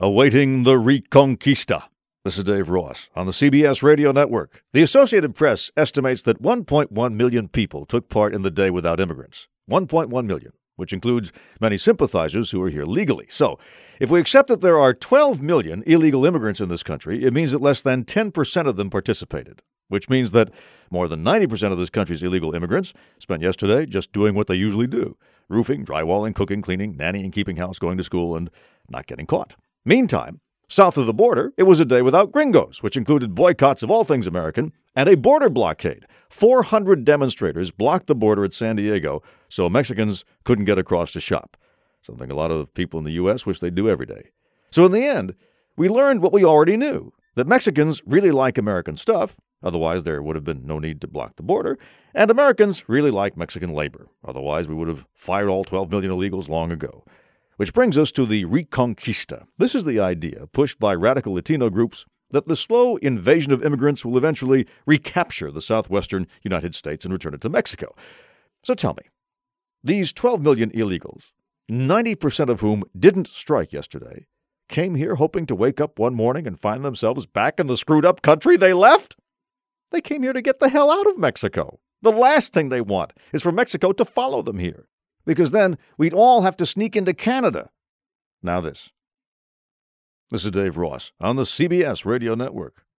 awaiting the Reconquista. This is Dave Ross on the CBS Radio Network. The Associated Press estimates that 1.1 million people took part in the Day Without Immigrants. 1.1 million, which includes many sympathizers who are here legally. So, if we accept that there are 12 million illegal immigrants in this country, it means that less than 10% of them participated, which means that more than 90% of this country's illegal immigrants spent yesterday just doing what they usually do: roofing, drywalling, cooking, cleaning, nannying, keeping house, going to school, and not getting caught. Meantime, south of the border, it was a day without gringos, which included boycotts of all things American and a border blockade. 400 demonstrators blocked the border at San Diego so Mexicans couldn't get across to shop, something a lot of people in the U.S. wish they'd do every day. So in the end, we learned what we already knew, that Mexicans really like American stuff, otherwise there would have been no need to block the border, and Americans really like Mexican labor, otherwise we would have fired all 12 million illegals long ago. Which brings us to the Reconquista. This is the idea, pushed by radical Latino groups, that the slow invasion of immigrants will eventually recapture the southwestern United States and return it to Mexico. So tell me, these 12 million illegals, 90% of whom didn't strike yesterday, came here hoping to wake up one morning and find themselves back in the screwed-up country they left? They came here to get the hell out of Mexico. The last thing they want is for Mexico to follow them here, because then we'd all have to sneak into Canada. Now this. This is Dave Ross on the CBS Radio Network.